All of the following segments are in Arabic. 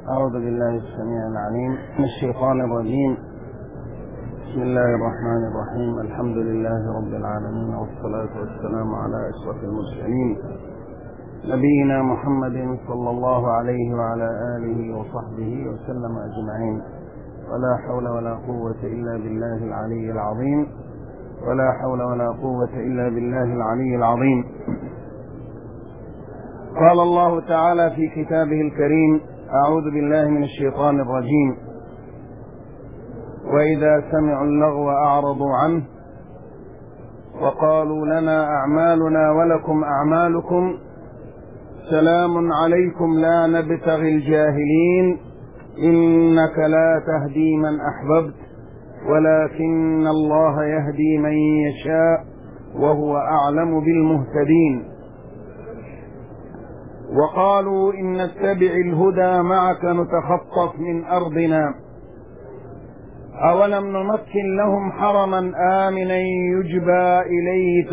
أعوذ بالله السميع العليم من الشيطان الرجيم. بسم الله الرحمن الرحيم. الحمد لله رب العالمين، والصلاة والسلام على أشرف المرسلين نبينا محمد صلى الله عليه وعلى آله وصحبه وسلم أجمعين. ولا حول ولا قوة إلا بالله العلي العظيم، ولا حول ولا قوة إلا بالله العلي العظيم. قال الله تعالى في كتابه الكريم: أعوذ بالله من الشيطان الرجيم: وإذا سمعوا اللغو أعرضوا عنه وقالوا لنا أعمالنا ولكم أعمالكم سلام عليكم لا نبتغي الجاهلين إنك لا تهدي من أحببت ولكن الله يهدي من يشاء وهو أعلم بالمهتدين. وقالوا إن نتبع الهدى معك نتخطف من أرضنا أولم نمكن لهم حرما آمنا يجبى إليه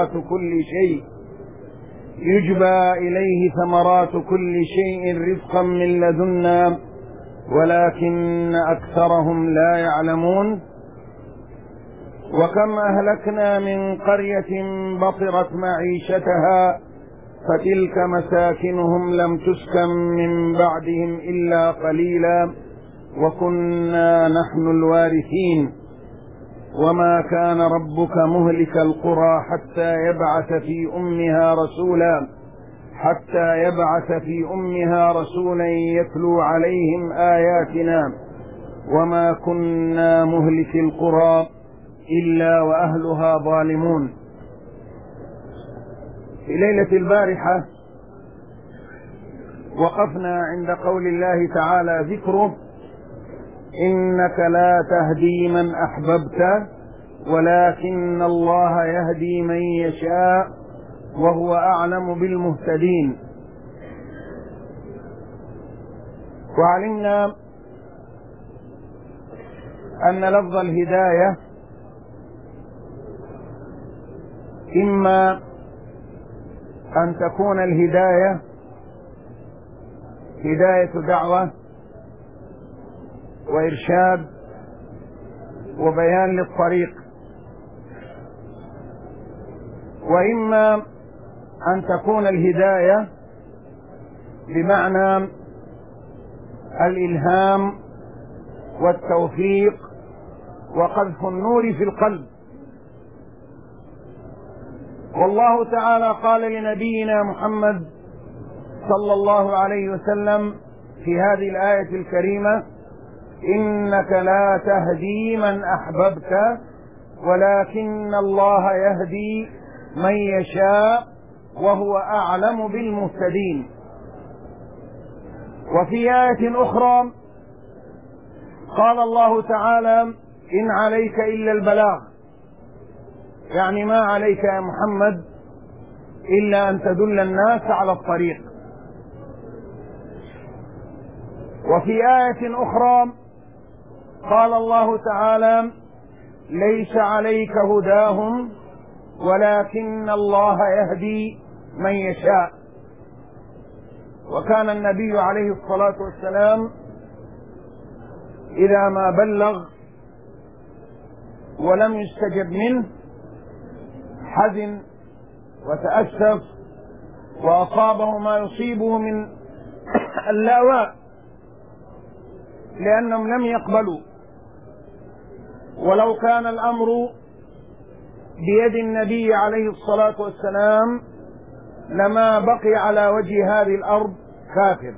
ثمرات كل شيء رزقا من لدنا ولكن أكثرهم لا يعلمون. وكم أهلكنا من قرية بطرت معيشتها فتلك مساكنهم لم تسكن من بعدهم إلا قليلا وكنا نحن الوارثين. وما كان ربك مهلك القرى حتى يبعث في أمها رسولا يتلو عليهم آياتنا وما كنا مهلك القرى إلا وأهلها ظالمون. في ليلة البارحة وقفنا عند قول الله تعالى ذكره: إنك لا تهدي من أحببت ولكن الله يهدي من يشاء وهو أعلم بالمهتدين. وعلمنا أن لفظ الهداية إما أن تكون الهداية هداية دعوة وإرشاد وبيان للطريق، وإما أن تكون الهداية بمعنى الإلهام والتوفيق وقذف النور في القلب. والله تعالى قال لنبينا محمد صلى الله عليه وسلم في هذه الآية الكريمة: إنك لا تهدي من أحببت ولكن الله يهدي من يشاء وهو أعلم بالمهتدين. وفي آية أخرى قال الله تعالى: إن عليك إلا البلاغ، يعني ما عليك يا محمد إلا أن تدل الناس على الطريق. وفي آية أخرى قال الله تعالى: ليس عليك هداهم ولكن الله يهدي من يشاء. وكان النبي عليه الصلاة والسلام إذا ما بلغ ولم يستجب منه حزن وتأسف وأصابه ما يصيبه من اللاواء لأنهم لم يقبلوا. ولو كان الأمر بيد النبي عليه الصلاة والسلام لما بقي على وجه هذه الأرض كافر.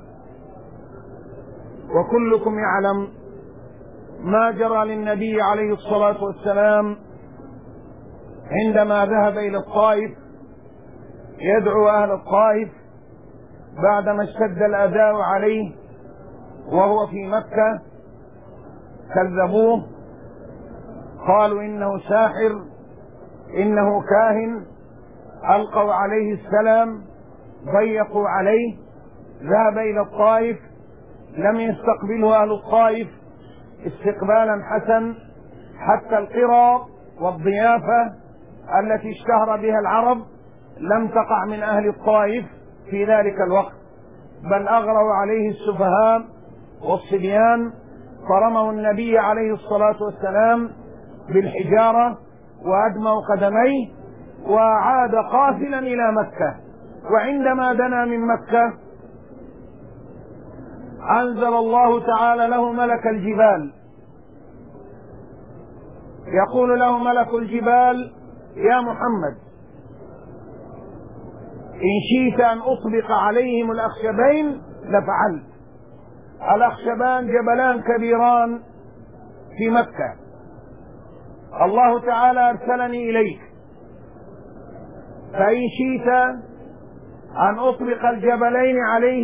وكلكم يعلم ما جرى للنبي عليه الصلاة والسلام عندما ذهب إلى الطائف يدعو أهل الطائف بعدما اشتد الأذى عليه وهو في مكة. كذبوه، قالوا إنه ساحر، إنه كاهن، ألقوا عليه السلام، ضيقوا عليه. ذهب إلى الطائف، لم يستقبله أهل الطائف استقبالا حسن، حتى القرى والضيافة التي اشتهر بها العرب لم تقع من أهل الطائف في ذلك الوقت، بل أغروا عليه السفهاء والصبيان، فرموا النبي عليه الصلاة والسلام بالحجارة وأدموا قدميه، وعاد قافلا إلى مكة. وعندما دنا من مكة أنزل الله تعالى له ملك الجبال، يقول له ملك الجبال: يا محمد، إن شئت أن أطبق عليهم الأخشبين لفعلت. الأخشبان جبلان كبيران في مكة، الله تعالى أرسلني إليك، فإن شئت أن أطبق الجبلين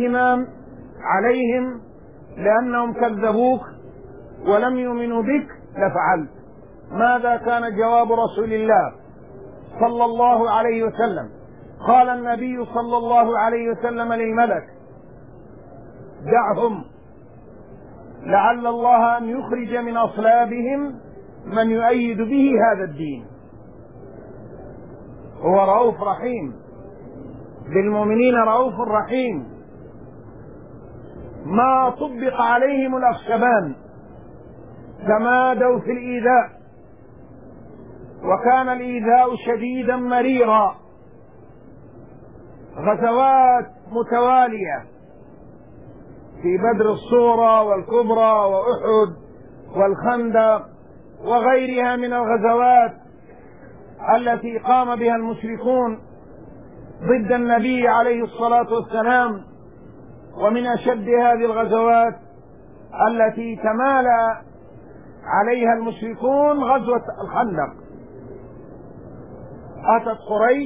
عليهم لأنهم كذبوك ولم يؤمنوا بك لفعلت. ماذا كان جواب رسول الله صلى الله عليه وسلم؟ قال النبي صلى الله عليه وسلم للملك: دعهم، لعل الله أن يخرج من أصلابهم من يؤيد به هذا الدين. هو رؤوف رحيم بالمؤمنين، رؤوف رحيم. ما طبق عليهم الأخشبان تمادوا في الإيذاء، وكان الإيذاء شديدا مريرا، غزوات متوالية في بدر الصغرى والكبرى وأحد والخندق وغيرها من الغزوات التي قام بها المشركون ضد النبي عليه الصلاة والسلام. ومن أشد هذه الغزوات التي تمالى عليها المشركون غزوة الخندق. أتت قريش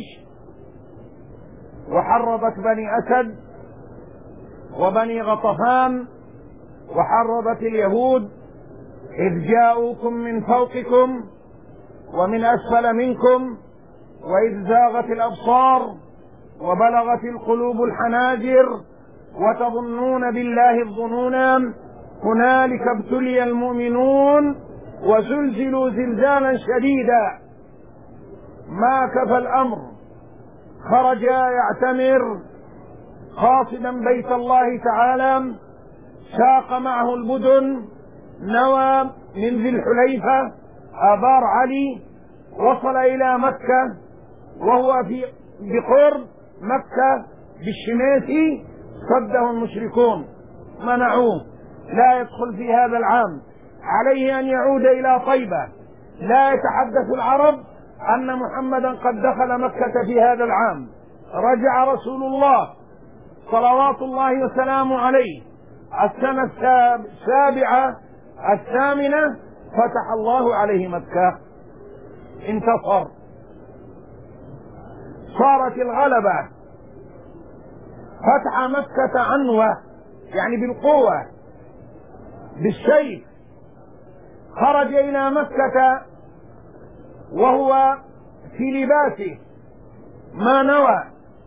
وحرضت بني أسد وبني غطفان، وحرضت اليهود: إذ جاءوكم من فوقكم ومن أسفل منكم وإذ زاغت الأبصار وبلغت القلوب الحناجر وتظنون بالله الظنونا هنالك ابتلي المؤمنون وزلزلوا زلزالا شديدا. ما كفى الأمر، خرج يعتمر قاصدا بيت الله تعالى، ساق معه البدن، نوى من ذي الحليفة آبار علي، وصل إلى مكة وهو بقرب مكة بالشميسي. صده المشركون، منعوه، لا يدخل في هذا العام، عليه أن يعود إلى طيبة. لا يتحدث العرب أن محمدا قد دخل مكة في هذا العام. رجع رسول الله صلوات الله وسلامه عليه السنة السابعة الثامنة، فتح الله عليه مكة، انتصر، صارت الغلبة. فتح مكة عنوة، يعني بالقوة، بالسيف. خرج إلى مكة وهو في لباسه، ما نوى،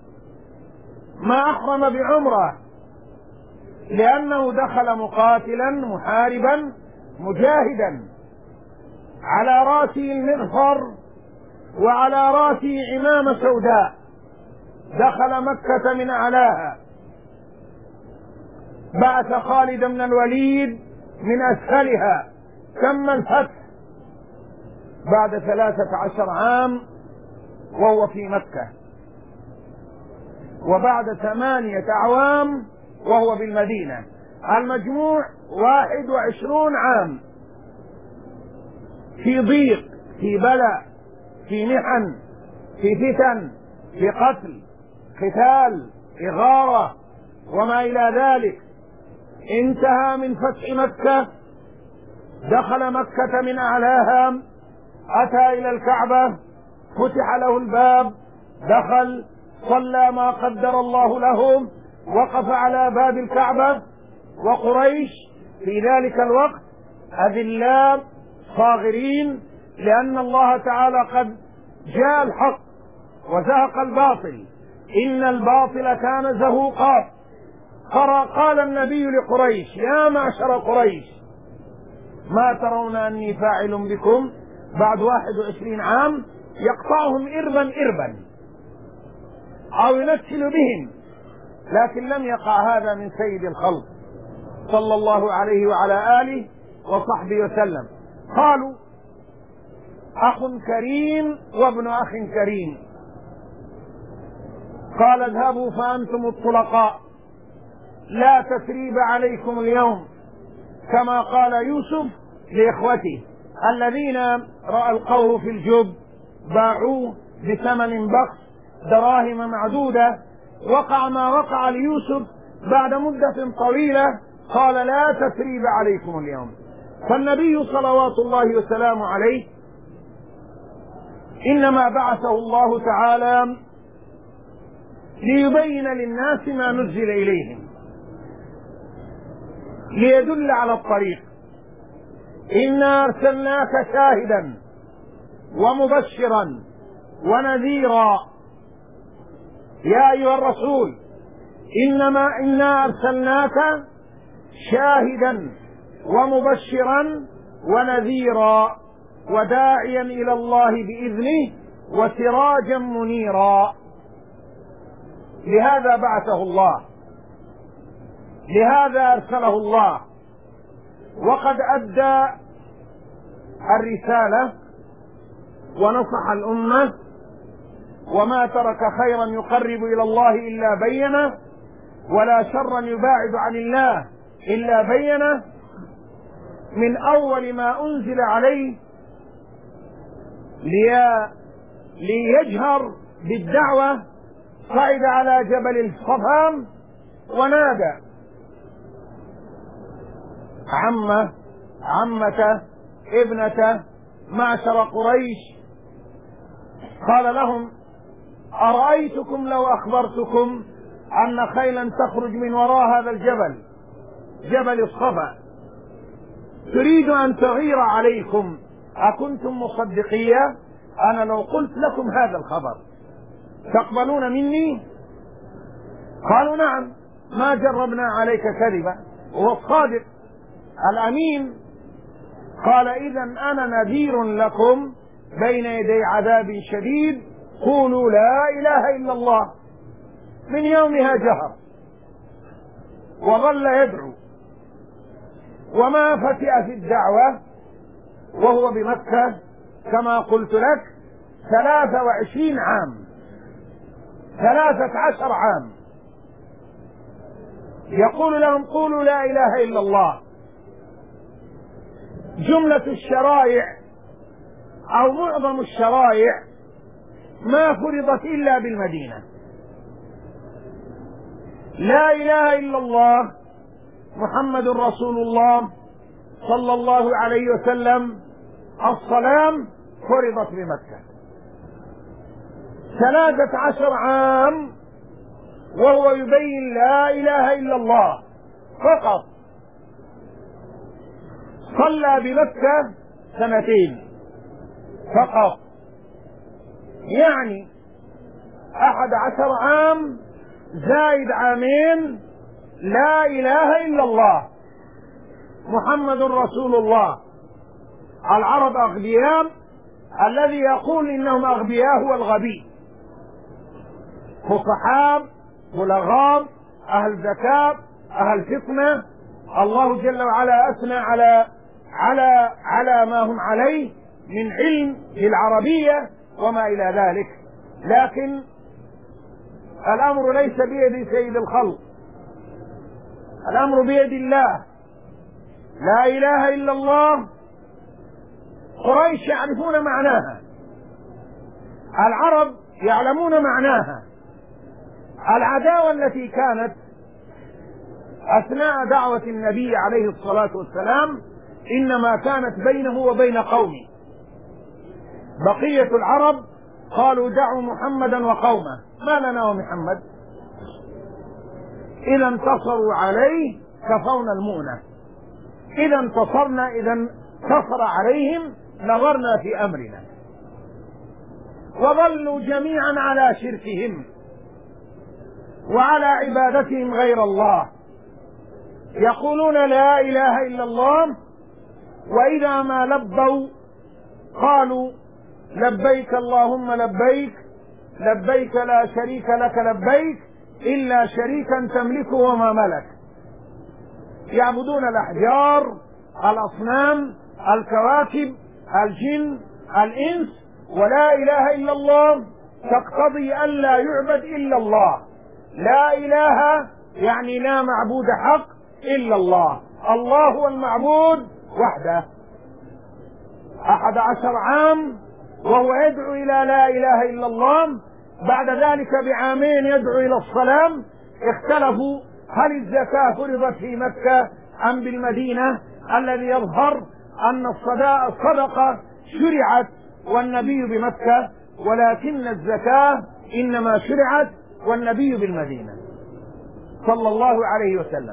ما أحرم بعمرة، لأنه دخل مقاتلا محاربا مجاهدا، على رأسه المغفر وعلى رأسه عمامة سوداء. دخل مكة من أعلاها، بعث خالد بن الوليد من أسفلها. تم الفتح بعد 13 عام وهو في مكة، وبعد 8 أعوام وهو بالمدينة. المجموع 21 عام في ضيق، في بلاء، في محن، في فتن، في قتل، قتال، إغارة وما إلى ذلك. انتهى من فتح مكة، دخل مكة من أعلاها، أتى إلى الكعبة، فتح له الباب، دخل، صلى ما قدر الله له، وقف على باب الكعبة، وقريش في ذلك الوقت أذلاء صاغرين، لأن الله تعالى قد جاء الحق وزهق الباطل، إن الباطل كان زهوقا. قال النبي لقريش: يا معشر قريش، ما ترون أني فاعل بكم بعد 21 عام؟ يقطعهم إربا إربا أو ينكل بهم، لكن لم يقع هذا من سيد الخلق صلى الله عليه وعلى آله وصحبه وسلم. قالوا: أخ كريم وابن أخ كريم. قال: اذهبوا فأنتم الطلقاء، لا تثريب عليكم اليوم، كما قال يوسف لإخوته الذين ألقوه في الجب، باعوه بثمن بخس دراهم معدودة. وقع ما وقع ليوسف بعد مدة طويلة، قال: لا تثريب عليكم اليوم. فالنبي صلوات الله وسلامه عليه إنما بعثه الله تعالى ليبين للناس ما نزل إليهم، ليدل على الطريق. إنا أرسلناك شاهدا ومبشرا ونذيرا يا أيها الرسول، إنا أرسلناك شاهدا ومبشرا ونذيرا وداعيا إلى الله بإذنه وسراجا منيرا. لهذا بعثه الله، لهذا أرسله الله، وقد أدى الرسالة ونصح الأمة، وما ترك خيرا يقرب إلى الله إلا بينه، ولا شرا يباعد عن الله إلا بينه. من أول ما أنزل عليه ليجهر بالدعوة صعد على جبل الصفا ونادى عمته ابنته معشر قريش، قال لهم: أرأيتكم لو أخبرتكم أن خيلا تخرج من وراء هذا الجبل، جبل الصفا، تريد أن تغير عليكم، أكنتم مصدقية؟ أنا لو قلت لكم هذا الخبر تقبلون مني؟ قالوا: نعم، ما جربنا عليك كذبا، وهو الصادق الأمين. قال: إذن أنا نذير لكم بين يدي عذاب شديد، قولوا لا إله إلا الله. من يومها جهر وظل يدعو، وما فتئ في الدعوة وهو بمكة كما قلت لك 23 عام، 13 عام يقول لهم: قولوا لا إله إلا الله. جملة الشرائع أو معظم الشرائع ما فرضت إلا بالمدينة. لا إله إلا الله محمد رسول الله صلى الله عليه وسلم الصلاة فرضت بمكة 13 عام، وهو يبين لا إله إلا الله فقط. صلى بمكة 2 فقط، يعني 11 عام زائد 2 عام لا إله إلا الله محمد رسول الله. العرب أغبياء، الذي يقول إنهم أغبياء هو الغبي. فصحاء، بلغاء، أهل ذكاء، أهل فطنة. الله جل وعلا أثنى على ما هم عليه من علم بالعربية وما إلى ذلك، لكن الأمر ليس بيد سيد الخلق، الأمر بيد الله. لا إله إلا الله قريش يعرفون معناها، العرب يعلمون معناها. العداوة التي كانت أثناء دعوة النبي عليه الصلاة والسلام إنما كانت بينه وبين قومه. بقية العرب قالوا: دعوا محمدا وقومه، ما لنا ومحمد، إذا انتصروا عليه كفونا المؤنة، إذا انتصرنا، إذا انتصر عليهم نظرنا في أمرنا. وظلوا جميعا على شركهم وعلى عبادتهم غير الله، يقولون لا إله إلا الله، وإذا ما لبوا قالوا: لبيك اللهم لبيك، لبيك لا شريك لك لبيك إلا شريكا تملكه وما ملك. يعبدون الأحجار، الأصنام، الكواكب، الجن، الإنس. ولا إله إلا الله تقتضي أن لا يعبد إلا الله. لا إله يعني لا معبود حق إلا الله. الله هو المعبود وحده. 11 عام وهو يدعو إلى لا إله إلا الله. بعد ذلك بعامين يدعو إلى الصلاة. اختلفوا هل الزكاة فرضت في مكة أم بالمدينة. الذي يظهر أن الصدقة شرعت والنبي بمكة، ولكن الزكاة إنما شرعت والنبي بالمدينة صلى الله عليه وسلم.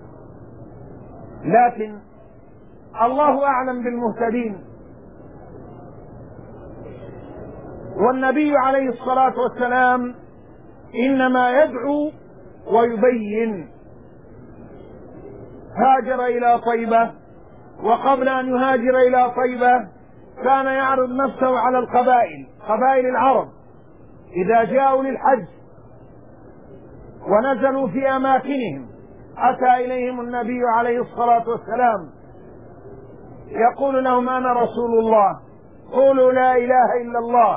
لكن الله أعلم بالمهتدين. والنبي عليه الصلاة والسلام إنما يدعو ويبين. هاجر إلى طيبة، وقبل أن يهاجر إلى طيبة كان يعرض نفسه على القبائل، قبائل العرب إذا جاءوا للحج ونزلوا في أماكنهم أتى إليهم النبي عليه الصلاة والسلام يقول لهم أنا رسول الله، قولوا لا إله إلا الله.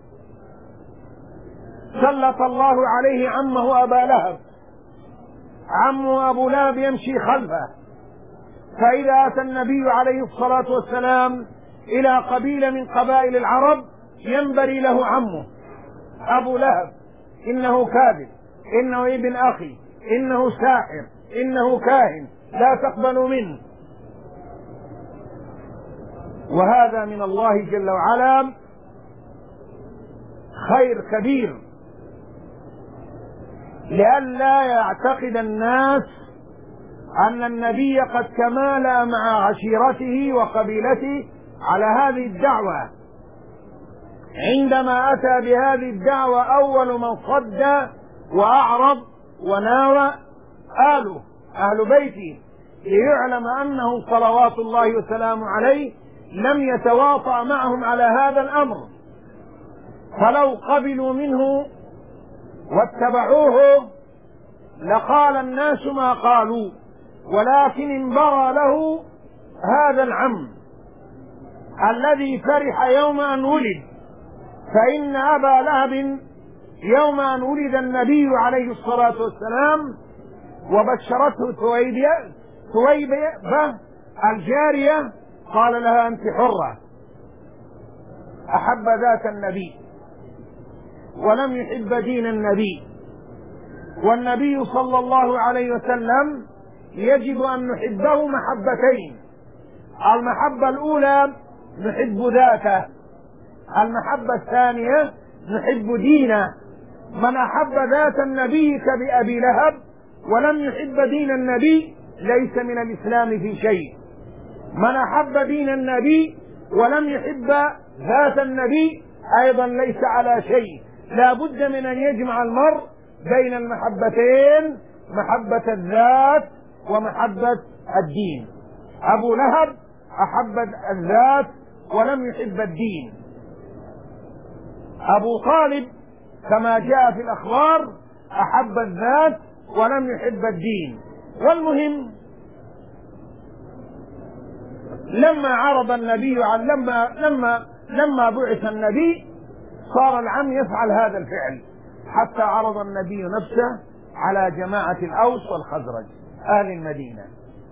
سلط الله عليه عمه أبا لهب. عمه أبو لهب يمشي خلفه، فإذا أتى النبي عليه الصلاة والسلام إلى قبيلة من قبائل العرب ينبري له عمه أبو لهب: إنه كاذب، إنه ابن أخي، إنه ساحر، إنه كاهن، لا تقبلوا منه. وهذا من الله جل وعلا خير كبير، لئلا يعتقد الناس أن النبي قد تمالى مع عشيرته وقبيلته على هذه الدعوة. عندما أتى بهذه الدعوة أول من صد وأعرض وناوى آله أهل بيته، ليعلم أنه صلوات الله وسلامه عليه لم يتواطأ معهم على هذا الأمر. فلو قبلوا منه واتبعوه لقال الناس ما قالوا، ولكن انبرى له هذا العم الذي فرح يوم أن ولد. فإن أبا لهب يوم أن ولد النبي عليه الصلاة والسلام وبشرته ثويبة الجارية قال لها أنت حرة. أحب ذات النبي ولم يحب دين النبي. والنبي صلى الله عليه وسلم يجب أن نحبه محبتين: المحبة الأولى نحب ذاته، المحبة الثانية نحب دينه. من أحب ذات النبي كبأبي لهب ولم يحب دين النبي ليس من الإسلام في شيء. من أحب دين النبي ولم يحب ذات النبي أيضا ليس على شيء. لا بد من أن يجمع المرء بين المحبتين، محبة الذات ومحبة الدين. أبو لهب أحب الذات ولم يحب الدين. أبو طالب كما جاء في الأخبار أحب الذات ولم يحب الدين. والمهم لما عرض النبي لما بعث النبي صار العم يفعل هذا الفعل، حتى عرض النبي نفسه على جماعة الأوس والخزرج أهل المدينة،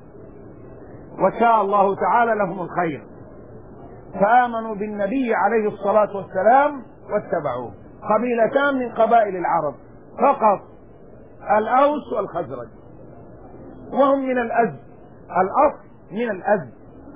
وشاء الله تعالى لهم الخير فآمنوا بالنبي عليه الصلاة والسلام واتبعوه. قبيلتان من قبائل العرب فقط، الأوس والخزرج، وهم من الأزد، الأصل من الأزد.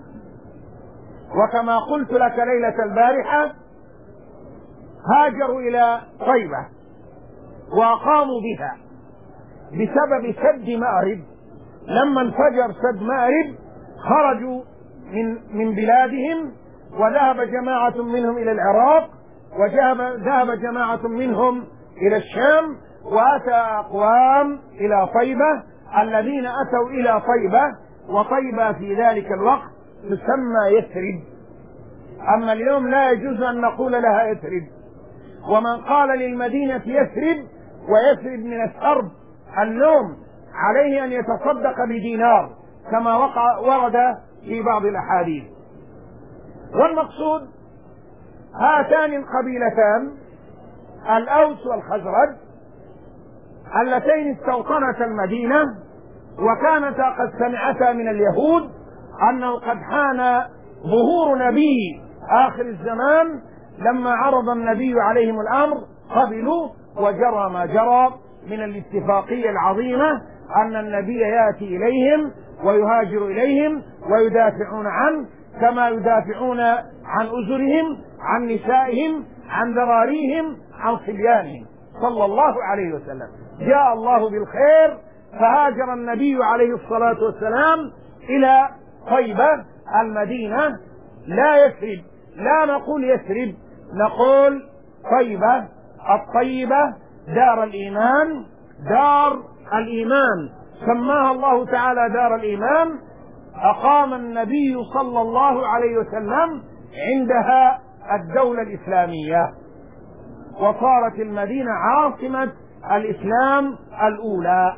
وكما قلت لك ليلة البارحة هاجروا إلى طيبة وأقاموا بها بسبب سد مأرب. لما انفجر سد مأرب خرجوا من بلادهم، وذهب جماعة منهم إلى العراق، وذهب جماعة منهم إلى الشام، وأتى أقوام إلى طيبة. الذين أتوا إلى طيبة، وطيبة في ذلك الوقت تسمى يثرب، أما اليوم لا يجوز أن نقول لها يثرب. ومن قال للمدينة يثرب، ويثرب من الثرب النوم، عليه أن يتصدق بدينار، كما ورد في بعض الأحاديث. والمقصود هاتان القبيلتان الأوس والخزرج اللتين استوطنتا المدينة، وكانتا قد سمعتا من اليهود أنه قد حان ظهور نبي آخر الزمان. لما عرض النبي عليهم الأمر قبلوا، وجرى ما جرى من الاتفاقية العظيمة أن النبي يأتي إليهم ويهاجر إليهم ويدافعون عنه كما يدافعون عن أزرهم، عن نسائهم، عن ذراريهم، عن صبيانهم صلى الله عليه وسلم. جاء الله بالخير فهاجر النبي عليه الصلاة والسلام إلى طيبة المدينة، لا يثرب، لا نقول يثرب، نقول طيبة، الطيبة دار الإيمان، دار الإيمان سماها الله تعالى دار الإيمان. أقام النبي صلى الله عليه وسلم عندها الدولة الإسلامية، وصارت المدينة عاصمة الإسلام الأولى.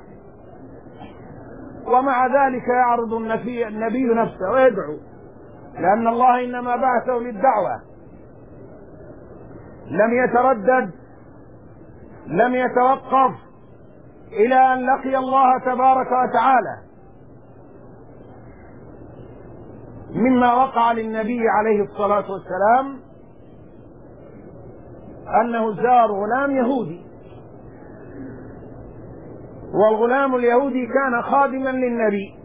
ومع ذلك يعرض النبي نفسه ويدعو، لأن الله إنما بعثه للدعوة، لم يتردد، لم يتوقف إلى أن لقي الله تبارك وتعالى. مما وقع للنبي عليه الصلاة والسلام أنه زار غلام يهودي، والغلام اليهودي كان خادما للنبي.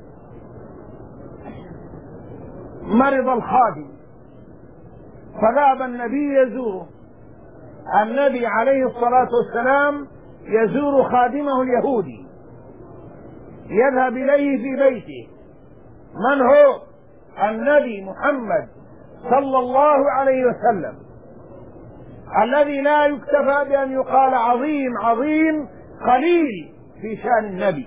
مرض الخادم فذهب النبي يزوره. النبي عليه الصلاة والسلام يزور خادمه اليهودي، يذهب إليه في بيته. من هو؟ النبي محمد صلى الله عليه وسلم، الذي لا يكتفى بأن يقال عظيم عظيم قليل في شأن النبي.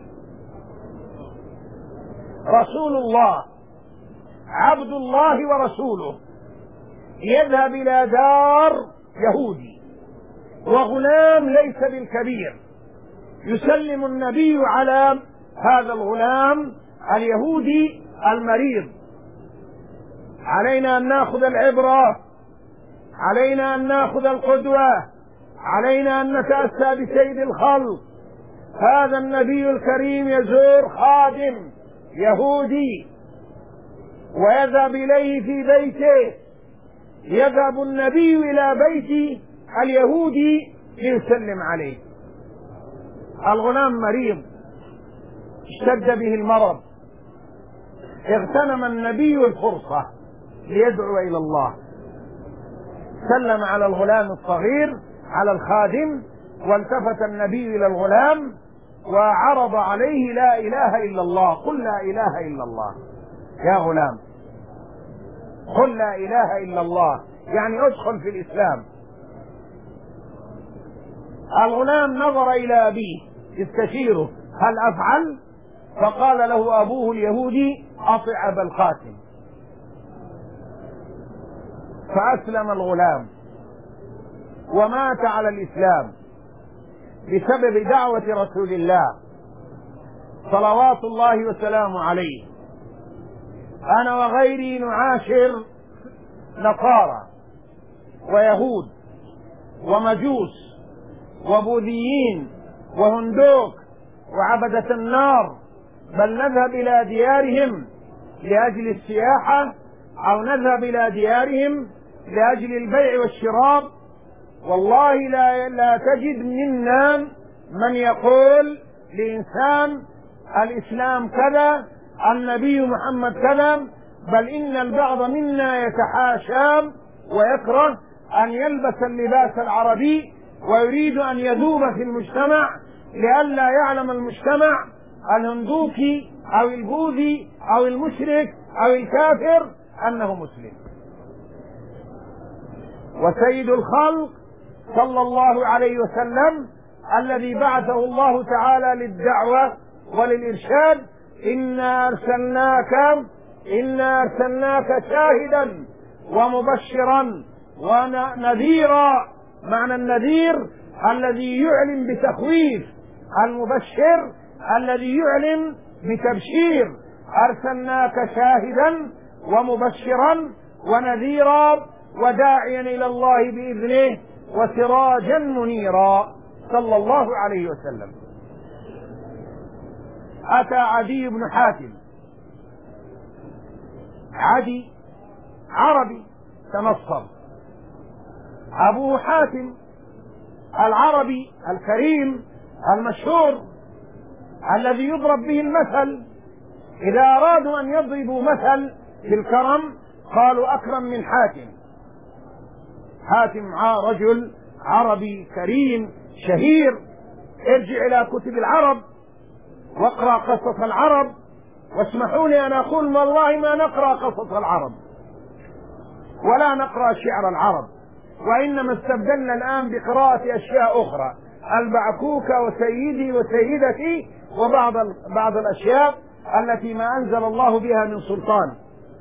رسول الله، عبد الله ورسوله، يذهب إلى دار يهودي وغلام ليس بالكبير، يسلم النبي على هذا الغلام اليهودي المريض. علينا أن نأخذ العبرة، علينا أن نأخذ القدوة، علينا أن نتأسى بسيد الخلق. هذا النبي الكريم يزور خادم يهودي ويذهب إليه في بيته. يذهب النبي إلى بيت اليهودي ليسلم عليه. الغلام مريض، اشتد به المرض، اغتنم النبي الفرصة ليدعو إلى الله. سلم على الغلام الصغير، على الخادم، والتفت النبي إلى الغلام وعرض عليه لا إله إلا الله. قل لا إله إلا الله يا غلام، قل لا إله إلا الله، يعني ادخل في الإسلام. الغلام نظر إلى أبيه يستشيره هل أفعل؟ فقال له أبوه اليهودي أطع أبا القاسم. فأسلم الغلام ومات على الإسلام بسبب دعوة رسول الله صلوات الله وسلامه عليه. أنا وغيري نعاشر نصارى ويهود ومجوس وبوذيين وهندوك وعبدة النار، بل نذهب إلى ديارهم لأجل السياحة، أو نذهب إلى ديارهم لأجل البيع والشراء. والله لا تجد منا من يقول لإنسان الإسلام كذا، النبي محمد كذا، بل إن البعض منا يتحاشى ويكره أن يلبس اللباس العربي ويريد أن يذوب في المجتمع لئلا يعلم المجتمع الهندوكي أو البوذي أو المشرك أو الكافر أنه مسلم. وسيد الخلق صلى الله عليه وسلم الذي بعثه الله تعالى للدعوة وللإرشاد: إنا أرسلناك شاهدا ومبشرا ونذيرا. معنى النذير الذي يعلم بتخويف، المبشر الذي يعلم بتبشير، أرسلناك شاهدا ومبشرا ونذيرا وداعيا إلى الله بإذنه وسراجا منيرا صلى الله عليه وسلم. أتى عدي بن حاتم، عدي عربي تنصر، أبوه حاتم العربي الكريم المشهور الذي يضرب به المثل. إذا أرادوا أن يضربوا مثل في الكرم قالوا أكرم من حاتم. حاتم رجل عربي كريم شهير. ارجع إلى كتب العرب واقرأ قصص العرب، واسمحوا لي أن أقول والله ما نقرأ قصص العرب ولا نقرأ شعر العرب، وإنما استبدلنا الآن بقراءة أشياء أخرى، البعكوك وسيدي وسيدتي وبعض الأشياء التي ما أنزل الله بها من سلطان.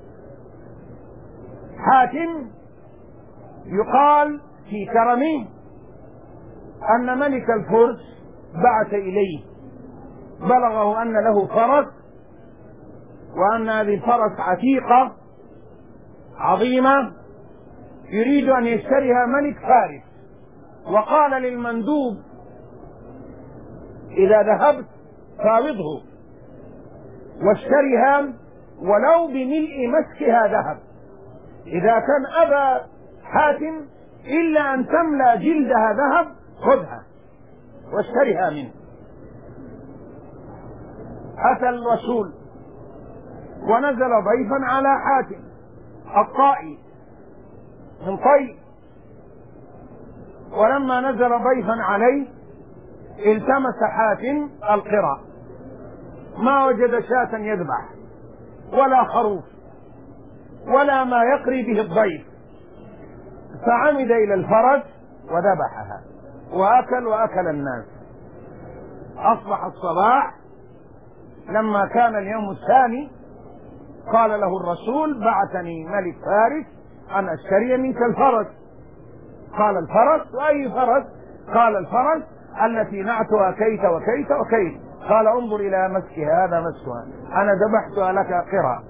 حاتم يقال في كرمه أن ملك الفرس بعث إليه، بلغه أن له فرس وأن هذه الفرس عتيقة عظيمة يريد أن يشتريها ملك فارس، وقال للمندوب إذا ذهبت فاوضه واشتريها ولو بملء مسكها ذهب. إذا كان أبى حاتم إلا أن تملأ جلدها ذهب خذها واشتريها منه. أتى الرسول ونزل ضيفا على حاتم الطائي من طي، ولما نزل ضيفا عليه التمس حاتم القرى، ما وجد شاة يذبح ولا خروف ولا ما يقري به الضيف، فعمد إلى الفرس وذبحها وأكل الناس. أصبح الصباح لما كان اليوم الثاني قال له الرسول بعثني ملك فارس أن أشتري منك الفرس. قال الفرس؟ وأي فرس؟ قال الفرس التي نعتها كيت وكيت وكيت. قال انظر إلى مسكها، هذا مسكها، أنا ذبحتها لك قرى.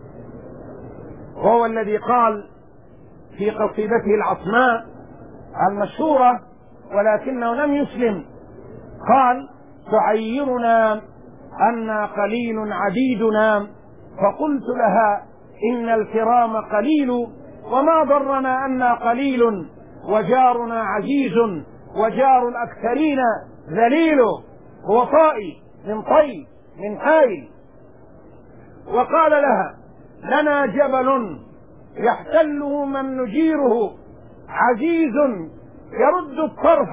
وهو الذي قال في قصيدته العصماء المشهورة ولكنه لم يسلم، قال تعيرنا أن قليل عديدنا، فقلت لها إن الكرام قليل، وما ضرنا أن قليل وجارنا عزيز وجار الأكثرين ذليل. هو طائي من طي من حائل. وقال لها لنا جبل يحتله من نجيره عزيز يرد الطرف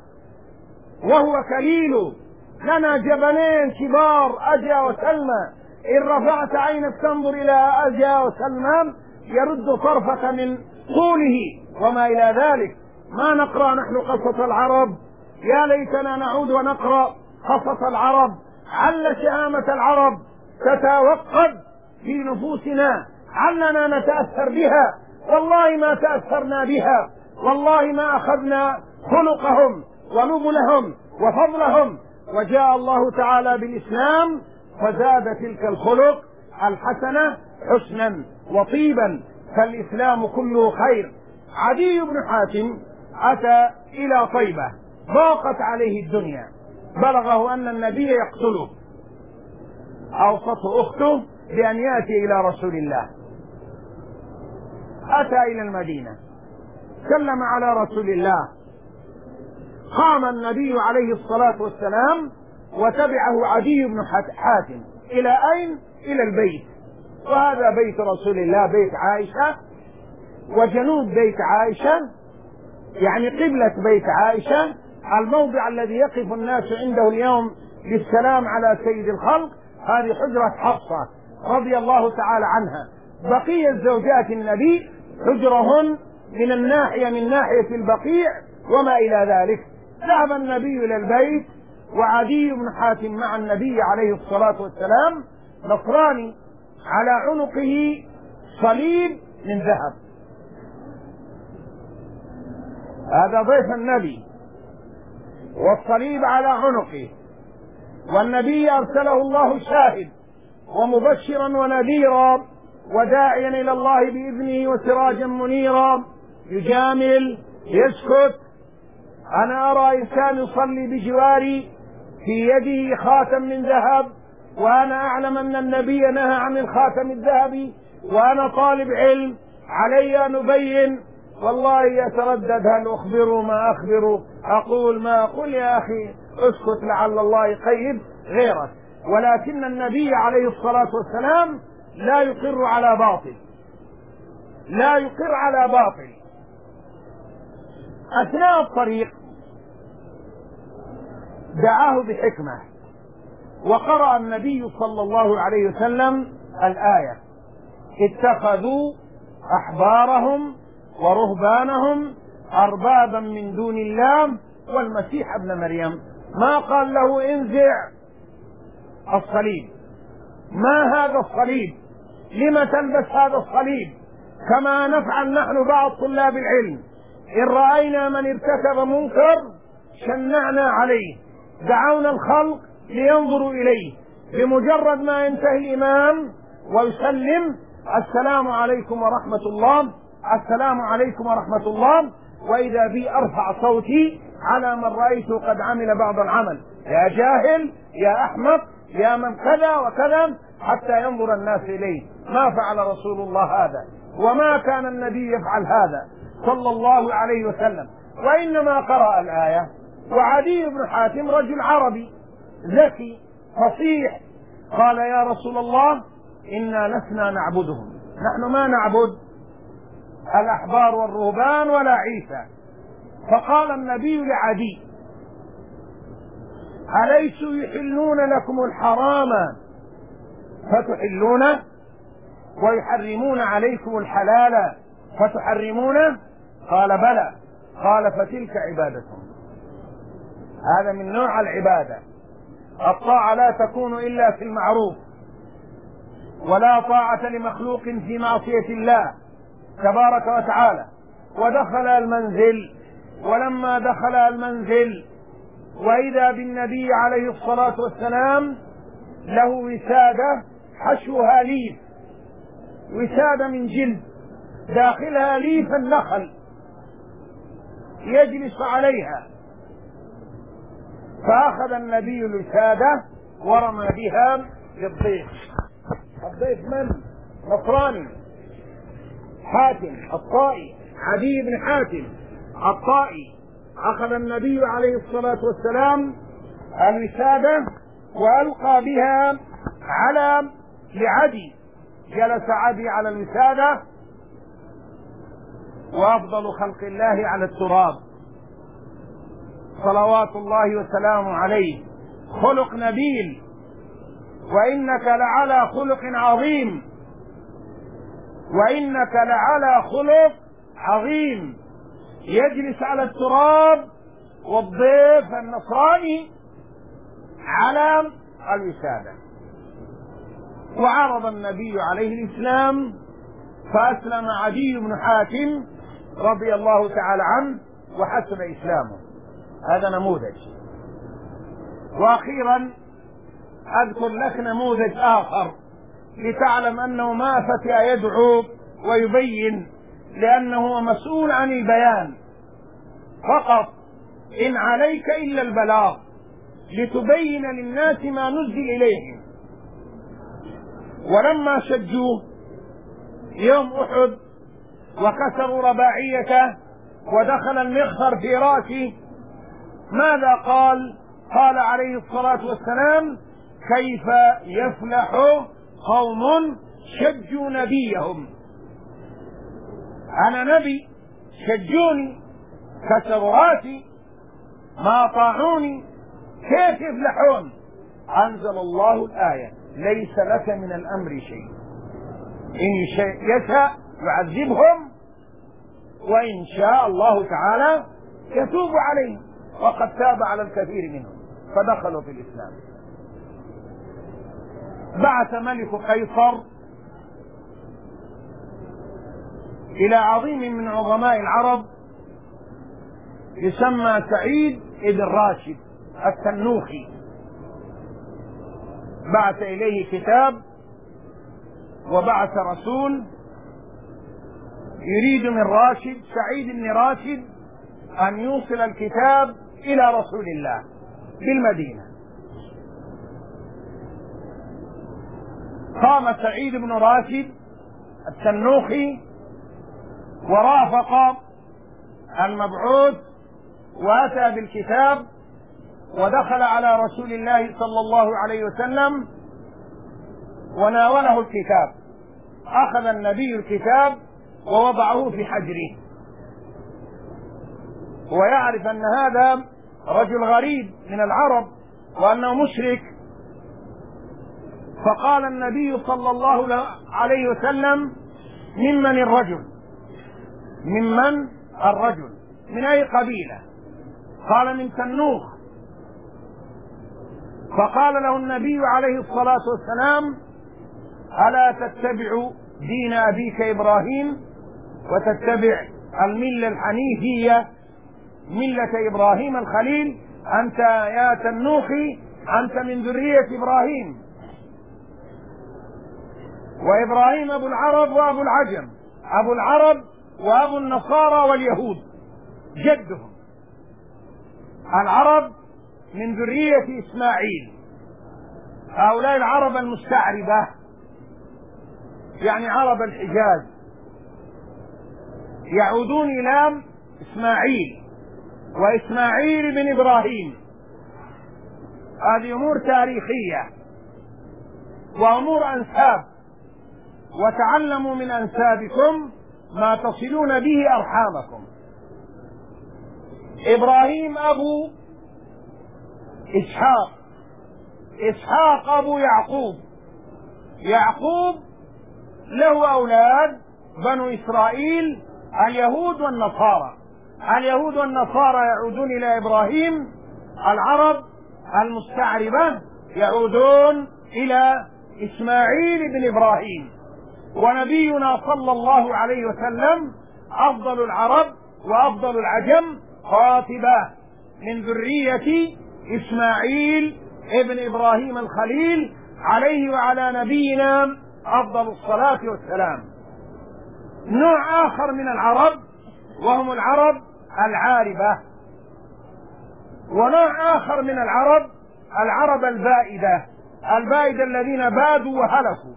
وهو كليل. لنا جبلين كبار أجا وسلمى، إن رفعت عينك تنظر إلى أجا وسلمى يرد طرفك من طوله وما إلى ذلك. ما نقرأ نحن قصص العرب؟ يا ليتنا نعود ونقرأ قصص العرب، عل شهامة العرب تتوقد في نفوسنا، علنا نتأثر بها. والله ما تأثرنا بها، والله ما أخذنا خلقهم ونبلهم وفضلهم. وجاء الله تعالى بالإسلام فزاد تلك الخلق الحسنة حسنا وطيبا، فالإسلام كله خير. عدي بن حاتم أتى إلى طيبة، ضاقت عليه الدنيا، بلغه أن النبي يقتله، أوصته أخته بأن يأتي إلى رسول الله. أتى إلى المدينة سلم على رسول الله، قام النبي عليه الصلاة والسلام وتبعه عدي بن حاتم. إلى أين؟ إلى البيت، وهذا بيت رسول الله بيت عائشة، وجنوب بيت عائشة يعني قبلة بيت عائشة، الموضع الذي يقف الناس عنده اليوم للسلام على سيد الخلق. هذه حجرة حفصة رضي الله تعالى عنها. بقية زوجات النبي حجرهن من ناحية البقيع وما إلى ذلك. ذهب النبي إلى البيت وعدي بن حاتم مع النبي عليه الصلاة والسلام، نصراني على عنقه صليب من ذهب. هذا ضيف النبي والصليب على عنقه، والنبي أرسله الله شاهد ومبشرا ونذيرا وداعيا إلى الله بإذنه وسراجا منيرا، يجامل يسكت. أنا أرى إنسان يصلي بجواري في يده خاتم من ذهب، وأنا أعلم أن النبي نهى عن الخاتم الذهبي، وأنا طالب علم علي أن أبين. والله يتردد هل أخبره ما أخبره، أقول ما أقول، يا أخي اسكت لعل الله يقيد غيرك. ولكن النبي عليه الصلاة والسلام لا يقر على باطل، لا يقر على باطل. أثناء الطريق دعاه بحكمة، وقرأ النبي صلى الله عليه وسلم الآية: اتخذوا أحبارهم ورهبانهم أربابا من دون الله والمسيح ابن مريم. ما قال له انزع الصليب، ما هذا الصليب، لم تلبس هذا الصليب؟ كما نفعل نحن بعض طلاب العلم، إن رأينا من ارتكب منكر شنعنا عليه، دعونا الخلق لينظروا إليه، بمجرد ما ينتهي الإمام ويسلم السلام عليكم ورحمة الله، السلام عليكم ورحمة الله، وإذا بي أرفع صوتي على من رأيته قد عمل بعض العمل: يا جاهل، يا أحمق، يا من كذا وكذا، حتى ينظر الناس إليه. ما فعل رسول الله هذا، وما كان النبي يفعل هذا صلى الله عليه وسلم، وإنما قرأ الآية. وعدي بن حاتم رجل عربي ذكي فصيح، قال: يا رسول الله إنا لسنا نعبدهم، نحن ما نعبد الأحبار والرهبان ولا عيسى. فقال النبي لعدي: أليسوا يحلون لكم الحرام فتحلونه، ويحرمون عليكم الحلال فتحرمونه؟ قال: بلى. قال: فتلك عبادتهم. هذا من نوع العبادة. الطاعة لا تكون إلا في المعروف، ولا طاعة لمخلوق في معصية الله تبارك وتعالى. ودخل المنزل، ولما دخل المنزل وإذا بالنبي عليه الصلاة والسلام له وسادة حشوها ليف، وسادة من جلد داخلها ليف النخل يجلس عليها. فأخذ النبي الوسادة ورمى بها للضيف. الضيف من؟ نصراني، حاتم الطائي، عدي بن حاتم الطائي. أخذ النبي عليه الصلاة والسلام الوسادة وألقى بها على لعدي. جلس عدي على الوسادة، وأفضل خلق الله على التراب صلوات الله وسلامه عليه. خلق نبيل، وإنك لعلى خلق عظيم، وإنك لعلى خلق عظيم. يجلس على التراب والضيف النصراني على الوسادة. وعرض النبي عليه الإسلام، فأسلم عدي بن حاتم رضي الله تعالى عنه وحسن إسلامه. هذا نموذج. وأخيرا أذكر لك نموذج آخر لتعلم أنه ما فتى يدعو ويبين، لأنه مسؤول عن البيان فقط، إن عليك إلا البلاغ لتبين للناس ما نزل إليهم. ولما شجوه يوم أحد وكسروا رباعيته ودخل المغفر في رأسه، ماذا قال؟ قال عليه الصلاة والسلام: كيف يفلح قوم شجوا نبيهم؟ أنا نبي، شجوني، كسروا رأسي، ما طاعوني، كيف يفلحون؟ أنزل الله الآية: ليس لك من الأمر شيء، إن يشاء يعذبهم، وإن شاء الله تعالى يتوب عليهم، وقد تاب على الكثير منهم فدخلوا في الإسلام. بعث ملك قيصر إلى عظيم من عظماء العرب يسمى سعيد بن راشد التنوخي، بعث إليه كتاب وبعث رسول يريد من راشد سعيد بن راشد أن يوصل الكتاب إلى رسول الله بالمدينة. قام سعيد بن راشد التنوخي ورافق المبعوث وأتى بالكتاب ودخل على رسول الله صلى الله عليه وسلم وناوله الكتاب. أخذ النبي الكتاب ووضعه في حجره، ويعرف أن هذا رجل غريب من العرب وأنه مشرك. فقال النبي صلى الله عليه وسلم: ممن الرجل؟ ممن الرجل؟ من أي قبيلة؟ قال: من تنوخ. فقال له النبي عليه الصلاة والسلام: ألا تتبع دين أبيك إبراهيم وتتبع الملة الحنيفية ملة إبراهيم الخليل؟ أنت يا تنوخي أنت من ذرية إبراهيم، وإبراهيم أبو العرب وأبو العجم، أبو العرب وأبو النصارى واليهود جدهم. العرب من ذرية إسماعيل، هؤلاء العرب المستعربة يعني عرب الحجاز، يعودون إلى إسماعيل وإسماعيل بن إبراهيم. هذه أمور تاريخية وأمور أنساب، وتعلموا من أنسابكم ما تصلون به أرحامكم. إبراهيم أبو إسحاق، إسحاق أبو يعقوب، يعقوب له أولاد بنو إسرائيل اليهود والنصارى. اليهود والنصارى يعودون إلى إبراهيم، العرب المستعربة يعودون إلى إسماعيل بن إبراهيم. ونبينا صلى الله عليه وسلم أفضل العرب وأفضل العجم قاطبة من ذرية إسماعيل ابن إبراهيم الخليل عليه وعلى نبينا أفضل الصلاة والسلام. نوع آخر من العرب وهم العرب العاربة، ونوع آخر من العرب العرب البائدة، البائدة الذين بادوا وهلكوا.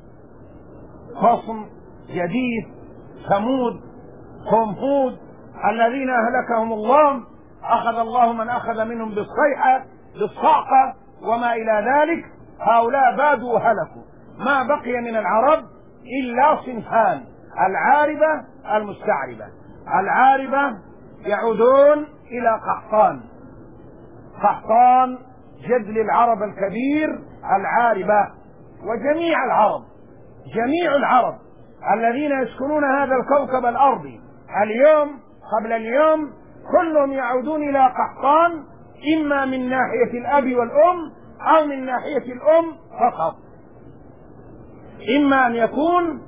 خصم، جديد، ثمود، قوم هود الذين أهلكهم الله، أخذ الله من أخذ منهم بالصيحة بالصاعقة وما إلى ذلك. هؤلاء بادوا وهلكوا. ما بقي من العرب إلا صنفان: العاربة المستعربة. العاربة يعودون إلى قحطان، قحطان جد للعرب الكبير العاربة. وجميع العرب، جميع العرب الذين يسكنون هذا الكوكب الأرضي اليوم قبل اليوم كلهم يعودون إلى قحطان، إما من ناحية الأب والأم أو من ناحية الأم فقط. إما أن يكون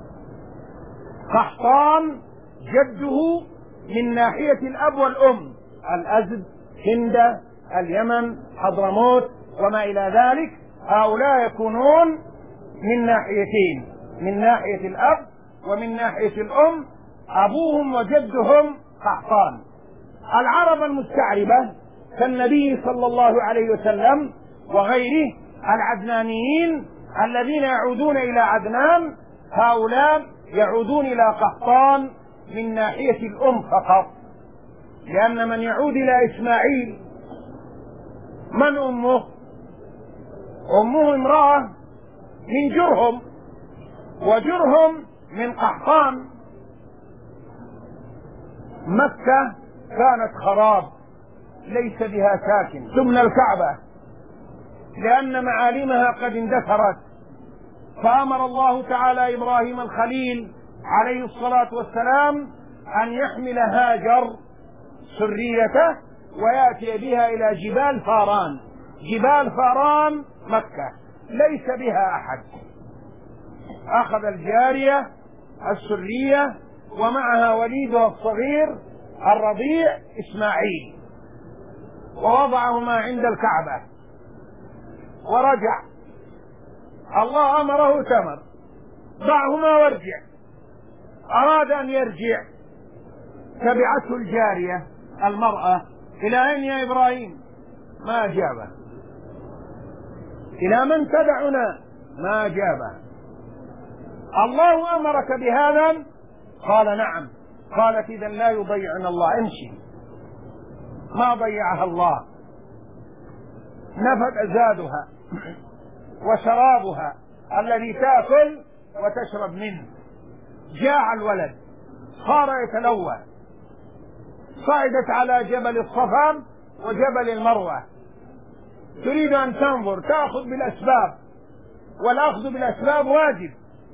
قحطان جده من ناحية الأب والأم، الأزد، هند، اليمن، حضرموت وما إلى ذلك، هؤلاء يكونون من ناحيتين، من ناحية الأب ومن ناحية الأم، أبوهم وجدهم قحطان. العرب المستعربة كالنبي صلى الله عليه وسلم وغيره العدنانيين الذين يعودون إلى عدنان، هؤلاء يعودون إلى قحطان من ناحية الأم فقط، لأن من يعود إلى إسماعيل من أمه؟ أمه امرأة من جرهم، وجرهم من قحطان. مكة كانت خراب ليس بها ساكن، تبنى الكعبة لأن معالمها قد اندثرت. فأمر الله تعالى إبراهيم الخليل عليه الصلاة والسلام أن يحمل هاجر سريته ويأتي بها إلى جبال فاران. جبال فاران مكة ليس بها أحد. أخذ الجارية السرية ومعها وليدها الصغير الرضيع إسماعيل ووضعهما عند الكعبة ورجع. الله أمره تمر، ضعهما وارجع. أراد أن يرجع، تبعته الجارية المرأة: إلى أين يا إبراهيم؟ ما أجابه. إلى من تدعنا؟ ما أجابه. الله أمرك بهذا؟ قال نعم. قالت: إذا لا يضيعنا الله، امشي. ما ضيعها الله، نفد زادها وشرابها الذي تأكل وتشرب منه. جاع الولد، صار يتلوى. صعدت على جبل الصفا وجبل المروة، تريد أن تنظر، تأخذ بالأسباب، والأخذ بالأسباب واجب.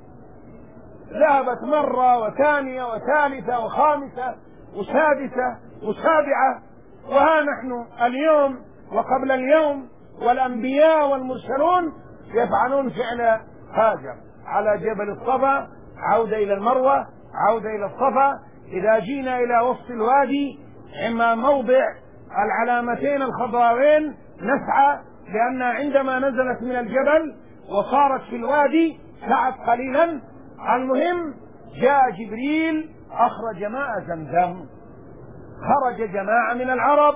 ذهبت مرة وثانية وثالثة وخامسة وسادسة وسابعة، وها نحن اليوم وقبل اليوم والأنبياء والمرسلون يفعلون فعل هاجر على جبل الصفا، عودة إلى المروة، عودة إلى الصفا. إذا جينا إلى وسط الوادي إما موضع العلامتين الخضراوين نسعى، لأن عندما نزلت من الجبل وصارت في الوادي سعت قليلا. المهم جاء جبريل أخرج ماء زمزم. خرج جماعة من العرب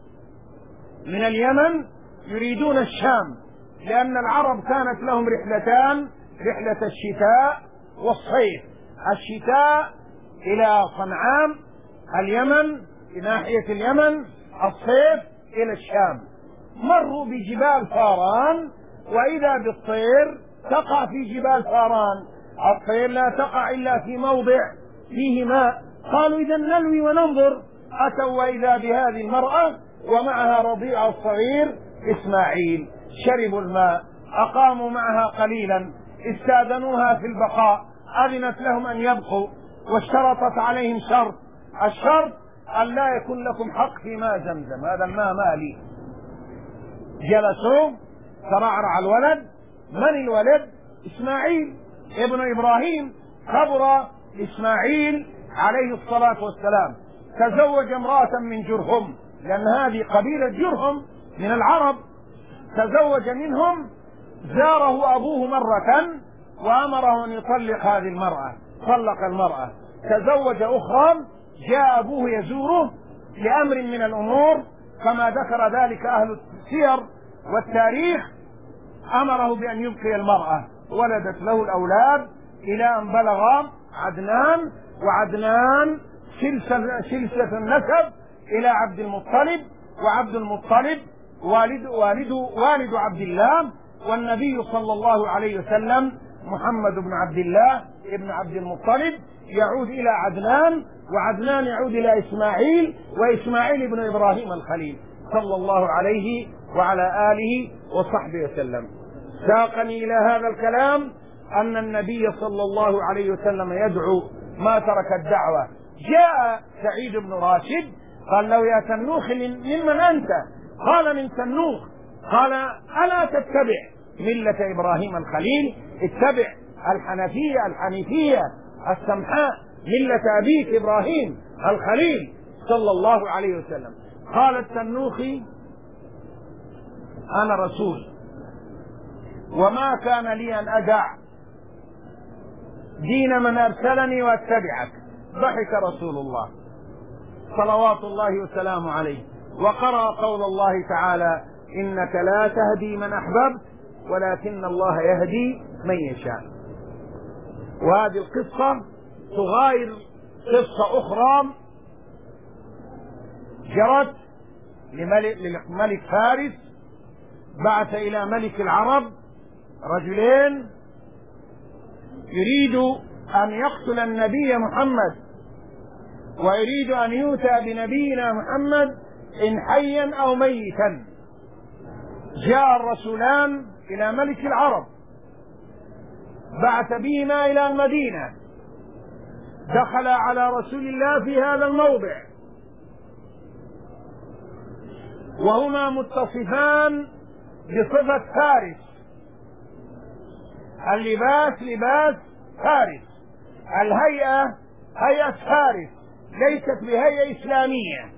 من اليمن يريدون الشام، لأن العرب كانت لهم رحلتان: رحلة الشتاء والصيف. الشتاء إلى صنعاء اليمن في ناحية اليمن، الصيف إلى الشام. مروا بجبال فاران، وإذا بالطير تقع في جبال فاران. الطير لا تقع إلا في موضع فيه ماء. قالوا: إذا نلوي وننظر. أتوا وإذا بهذه المرأة ومعها رضيعها الصغير إسماعيل. شربوا الماء، أقاموا معها قليلا، استأذنوها في البقاء، أذنت لهم أن يبقوا، واشترطت عليهم شرط. الشرط أن لا يكون لكم حق في ماء زمزم، هذا الماء مالي. جلسوا، ترعرع الولد. من الولد؟ إسماعيل ابن إبراهيم. كبر إسماعيل عليه الصلاة والسلام، تزوج امرأة من جرهم، لأن هذه قبيلة جرهم من العرب. تزوج منهم، زاره أبوه مرة وأمره أن يطلق هذه المرأة، طلق المرأة. تزوج أخرى، جاء أبوه يزوره لأمر من الأمور كما ذكر ذلك أهل السير والتاريخ، أمره بأن يبقي المرأة. ولدت له الأولاد إلى أن بلغ عدنان، وعدنان سلسلة النسب إلى عبد المطلب، وعبد المطلب والد عبد الله، والنبي صلى الله عليه وسلم محمد بن عبد الله ابن عبد المطلب يعود إلى عدنان، وعدنان يعود إلى إسماعيل، وإسماعيل ابن إبراهيم الخليل صلى الله عليه وعلى آله وصحبه وسلم. ساقني إلى هذا الكلام أن النبي صلى الله عليه وسلم يدعو، ما ترك الدعوة. جاء سعيد بن راشد قال له: يا تنوخ ممن أنت؟ قال: من تنوخ. قال: ألا تتبع ملة إبراهيم الخليل؟ اتبع الحنيفية السمحاء، ملة أبيك إبراهيم الخليل صلى الله عليه وسلم. قال التنوخي: أنا رسول وما كان لي أن أدع دين من أرسلني وأتبعك. ضحك رسول الله صلوات الله وسلامه عليه، وقرأ قول الله تعالى: إنك لا تهدي من أحببت ولكن الله يهدي من يشاء. وهذه القصة تغاير قصة أخرى جرت لملك فارس، بعث إلى ملك العرب رجلين يريد أن يقتل النبي محمد، ويريد أن يؤتى بنبينا محمد إن حيا أو ميتا. جاء الرسولان إلى ملك العرب، بعث بهما إلى المدينة، دخل على رسول الله في هذا الموضع، وهما متصفان بصفة فارس. اللباس لباس فارس، الهيئة هيئة فارس، ليست بهيئة إسلامية.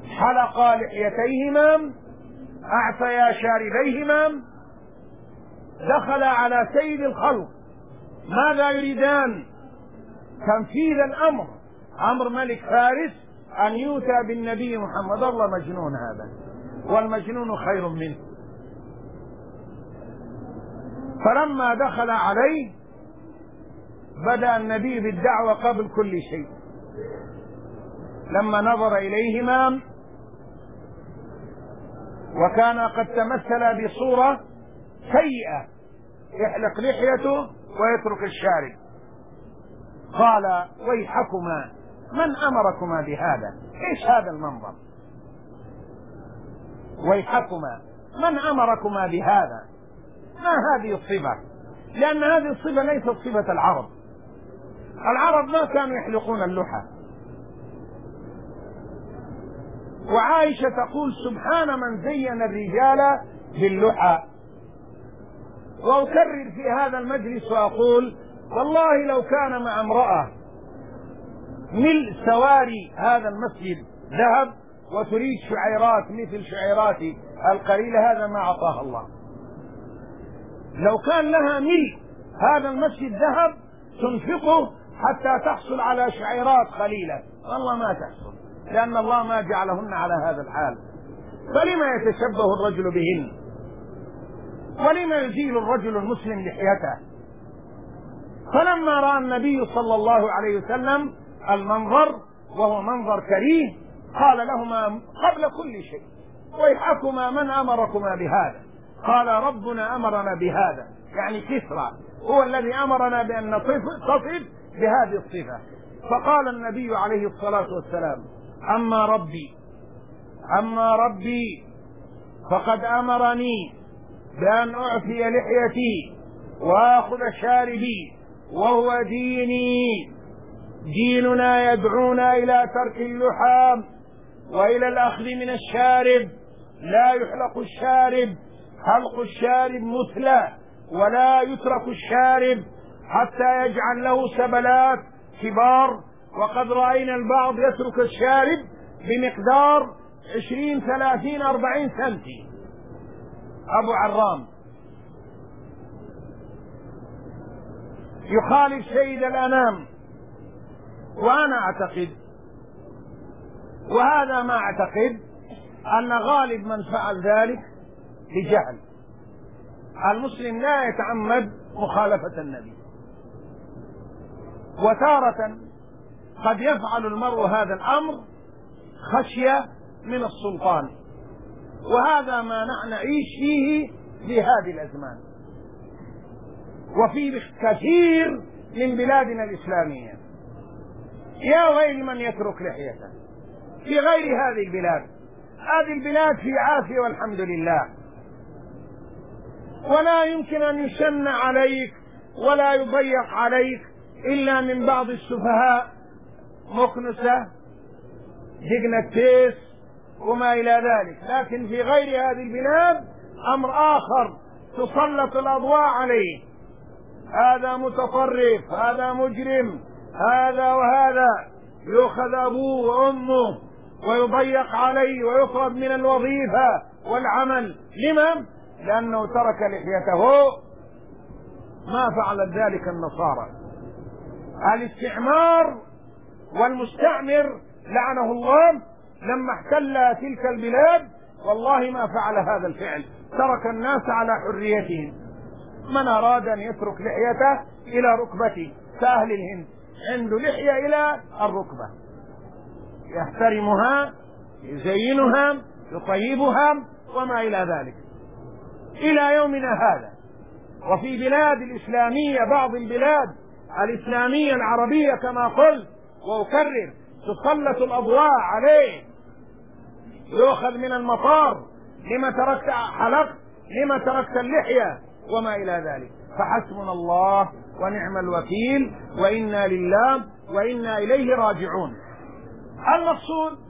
حلقا لحيتيهما، أعطيا شاربيهما، دخل على سيد الخلق. ماذا يريدان؟ تنفيذ الأمر، أمر ملك فارس أن يؤتى بالنبي محمد. الله مجنون هذا، والمجنون خير منه. فلما دخل عليه بدأ النبي بالدعوة قبل كل شيء. لما نظر إليهما وكان قد تمثل بصورة سيئة، يحلق لحيته ويترك الشارب، قال: ويحكما، من أمركما بهذا؟ إيش هذا المنظر؟ ويحكما، من أمركما بهذا؟ ما هذه الصفة؟ لأن هذه الصفة ليست صفة العرب. العرب ما كانوا يحلقون اللحى. وعائشة تقول: سبحان من زين الرجال باللحى. وأكرر في هذا المجلس وأقول: والله لو كان مع امرأة ملء سواري هذا المسجد ذهب وتريد شعيرات مثل شعيراتي القليلة، هذا ما أعطاها الله. لو كان لها ملء هذا المسجد ذهب تنفقه حتى تحصل على شعيرات قليلة، والله ما تحصل، لأن الله ما جعلهن على هذا الحال. فلما يتشبه الرجل بهن؟ ولما يزيل الرجل المسلم لحيته؟ فلما رأى النبي صلى الله عليه وسلم المنظر وهو منظر كريه قال لهما قبل كل شيء: ويحكما، من أمركما بهذا؟ قال: ربنا أمرنا بهذا، يعني كسرى هو الذي أمرنا بأن نصف بهذه الصفة. فقال النبي عليه الصلاة والسلام: أما ربي فقد أمرني بأن أعفي لحيتي وآخذ شاربي، وهو ديني. ديننا يدعونا إلى ترك اللحام وإلى الأخذ من الشارب. لا يحلق الشارب، حلق الشارب مثلى، ولا يترك الشارب حتى يجعل له سبلات كبار. وقد رأينا البعض يترك الشارب بمقدار 20 30 40 سنتي. أبو عرام يخالف سيد الأنام، وأنا أعتقد، وهذا ما أعتقد، أن غالب من فعل ذلك بجهل. المسلم لا يتعمد مخالفة النبي، وتارة قد يفعل المرء هذا الأمر خشية من السلطان، وهذا ما نحن نعيش فيه في هذه الأزمان وفي كثير من بلادنا الإسلامية. يا ويل من يترك لحيته في غير هذه البلاد. هذه البلاد في عافية والحمد لله، ولا يمكن أن يشن عليك ولا يضيق عليك إلا من بعض السفهاء، مكنسة، جبنة تيس وما إلى ذلك. لكن في غير هذه البلاد أمر آخر، تسلط الأضواء عليه: هذا متطرف، هذا مجرم، هذا وهذا، يؤخذ أبوه وأمه ويضيق عليه ويطرد من الوظيفة والعمل. لما؟ لأنه ترك لحيته. ما فعلت ذلك النصارى. الاستعمار والمستعمر لعنه الله لما احتل تلك البلاد والله ما فعل هذا الفعل، ترك الناس على حريتهم. من أراد أن يترك لحيته إلى ركبته كأهل الهند، عنده لحية إلى الركبة، يحترمها، يزينها، يطيبها وما إلى ذلك إلى يومنا هذا. وفي بلاد الإسلامية، بعض البلاد الإسلامية العربية كما قلت وأكرر، تسلط الأضواء عليه، يؤخذ من المطار: لما تركت حلقت؟ لما تركت اللحية؟ وما إلى ذلك. فحسبنا الله ونعم الوكيل، وإنا لله وإنا إليه راجعون. المقصود: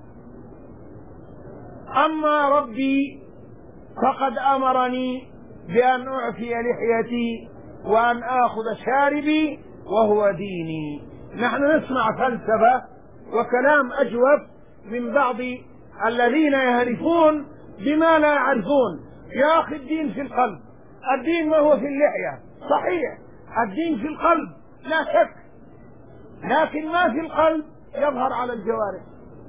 أما ربي فقد أمرني بأن أعفي لحيتي وأن آخذ شاربي وهو ديني. نحن نسمع فلسفة وكلام أجوف من بعض الذين يهرفون بما لا يعرفون. يا أخي الدين في القلب، الدين ما هو في اللحية، صحيح الدين في القلب لا شك، لكن ما في القلب يظهر على الجوارح،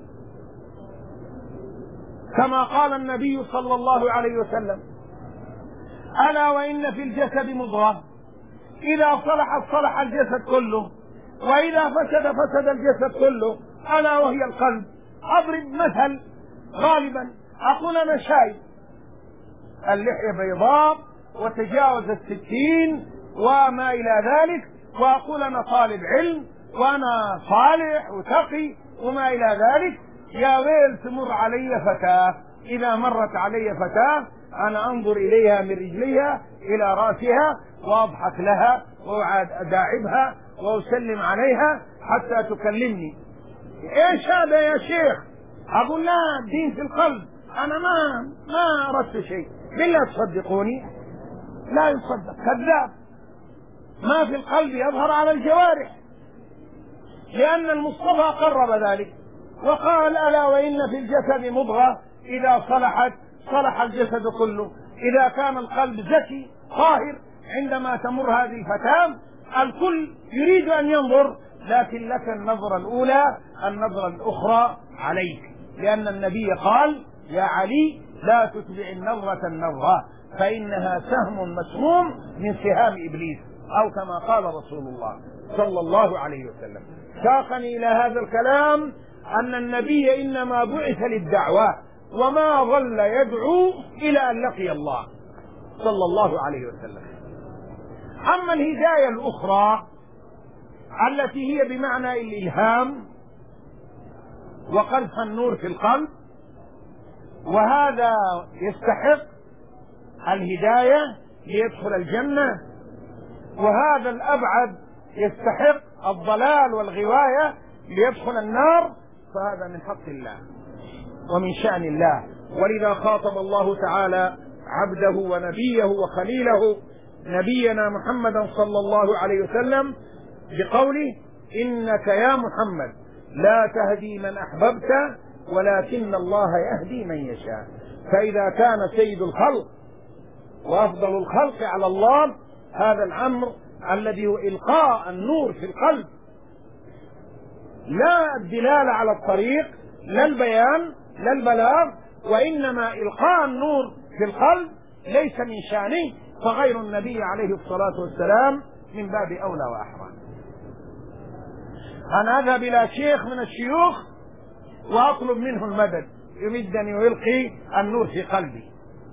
كما قال النبي صلى الله عليه وسلم: ألا وإن في الجسد مضغة إذا صلحت صلح الجسد كله، وإذا فسد فسد الجسد كله، ألا وهي القلب. أضرب مثل غالبا أقول أنا شايب، اللحية بيضاء وتجاوز 60 وما إلى ذلك، وأقول أنا طالب علم وأنا صالح وتقي وما إلى ذلك. يا ويل تمر علي فتاة، إذا مرت علي فتاة أنا أنظر إليها من رجليها إلى رأسها وأضحك لها وأداعبها وأسلم عليها حتى تكلمني. إيش هذا يا شيخ؟ أقول لا، الدين في القلب، أنا ما أردت شيء. بالله تصدقوني؟ لا يصدق، كذاب. ما في القلب يظهر على الجوارح، لأن المصطفى قرب ذلك وقال: ألا وإن في الجسد مضغة إذا صلحت صلح الجسد كله. إذا كان القلب ذكي طاهر عندما تمر هذه الفتاة الكل يريد أن ينظر، لكن لك النظرة الأولى، النظرة الأخرى عليك، لأن النبي قال: يا علي لا تتبع النظرة النظرة فإنها سهم مسموم من سهام إبليس، أو كما قال رسول الله صلى الله عليه وسلم. ساقني إلى هذا الكلام أن النبي إنما بعث للدعوة، وما ظل يدعو إلى أن لقي الله صلى الله عليه وسلم. أما الهداية الأخرى التي هي بمعنى الإلهام وقذف النور في القلب، وهذا يستحق الهداية ليدخل الجنة، وهذا الأبعد يستحق الضلال والغواية ليدخل النار، فهذا من حق الله ومن شأن الله. ولذا خاطب الله تعالى عبده ونبيه وخليله نبينا محمدا صلى الله عليه وسلم بقوله: إنك يا محمد لا تهدي من أحببت ولكن الله يهدي من يشاء. فإذا كان سيد الخلق وأفضل الخلق على الله هذا الأمر الذي هو إلقاء النور في القلب، لا الدلالة على الطريق، لا البيان، لا البلاغ، وإنما إلقاء النور في القلب ليس من شأنه، فغير النبي عليه الصلاة والسلام من باب أولى وأحرى. أنا أذهب إلى شيخ من الشيوخ وأطلب منه المدد يمدني ويلقي النور في قلبي.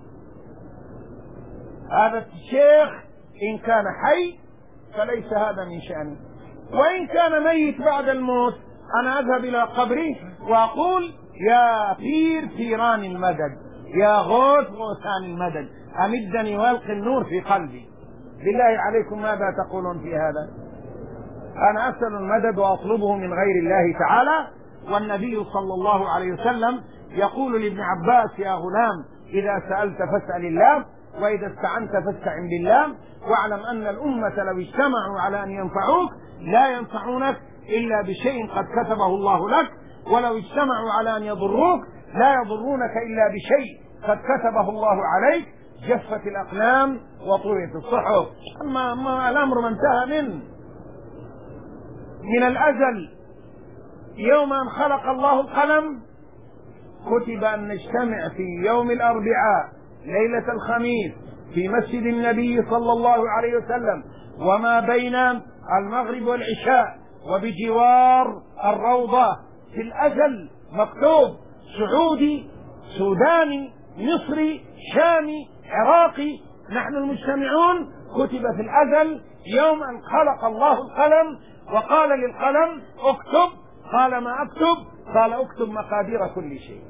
هذا الشيخ إن كان حي فليس هذا من شأنه، وإن كان ميت بعد الموت أنا أذهب إلى قبره وأقول: يا بير بيران المدد، يا غوث غوثان المدد، أمدني وألقي النور في قلبي. بالله عليكم ماذا تقولون في هذا؟ أنا أسأل المدد وأطلبه من غير الله تعالى، والنبي صلى الله عليه وسلم يقول لابن عباس: يا غلام إذا سألت فاسأل الله، وإذا استعنت فاستعن بالله، واعلم أن الأمة لو اجتمعوا على أن ينفعوك لا ينفعونك إلا بشيء قد كتبه الله لك، ولو اجتمعوا على أن يضروك لا يضرونك إلا بشيء قد كتبه الله عليك. جفت الأقلام وطويت الصحف. أما الأمر ما انتهى من الأزل. يوم أن خلق الله القلم كتب أن نجتمع في يوم الأربعاء ليلة الخميس في مسجد النبي صلى الله عليه وسلم، وما بين المغرب والعشاء، وبجوار الروضة. في الأزل مكتوب: سعودي، سوداني، مصري، شامي، عراقي، نحن المجتمعون. كتب في الأزل يوم أن خلق الله القلم وقال للقلم: اكتب. قال: ما أكتب؟ قال: اكتب مقادير كل شيء.